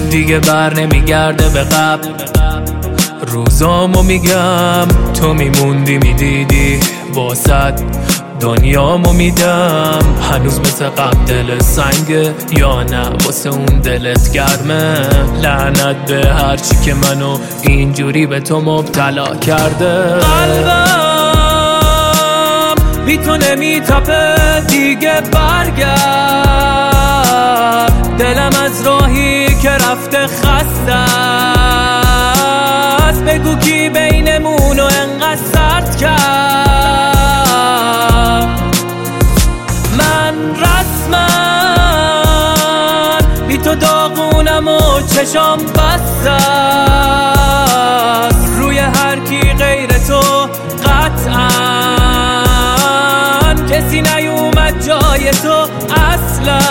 دیگه بر نمیگرده به قبل. روزامو میگم تو میموندی میدیدی واسط دنیامو میدم. هنوز مثل قبل دل سنگه یا نه واسه اون دلت گرمه؟ لعنت به هرچی که منو اینجوری به تو مبتلا کرده. قلبم بی تو نمیتپه دیگه برگرد. دلم از راهی که رفته خسته است. بگو کی بینمونو انقدر سرد کرد. من رسما بی تو داغونم و چشام بسته است. روی هر کی غیر تو قطعا کسی نیومد جای تو اصلا.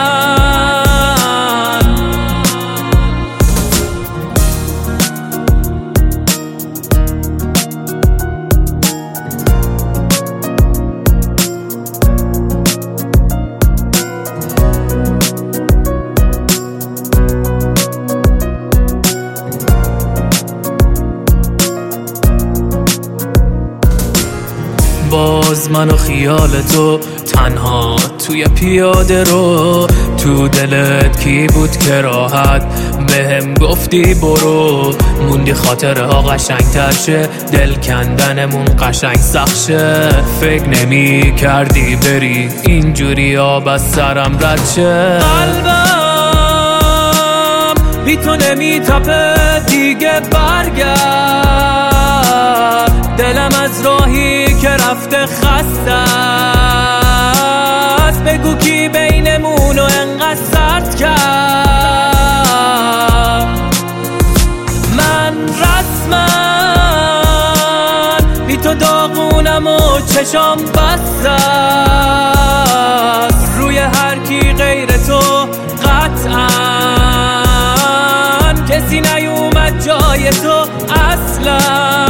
باز من و خیال تو تنها توی پیاده رو. تو دلت کی بود که راحت بهم گفتی برو؟ موندی خاطره ها قشنگ تر شه، دل کندنمون قشنگ سخت شه. فکر نمی کردی بری اینجوری آب از سرم رد شه. قلبم بی تو نمی تپه دیگه برگرد. دلم از راهی که رفته خسته است. بگو کی بینمونو انقدر سرد کرد. من رسما بی تو داغونم و چشام بسته است. روی هر کی غیر تو قطعا کسی نیومد جای تو اصلا.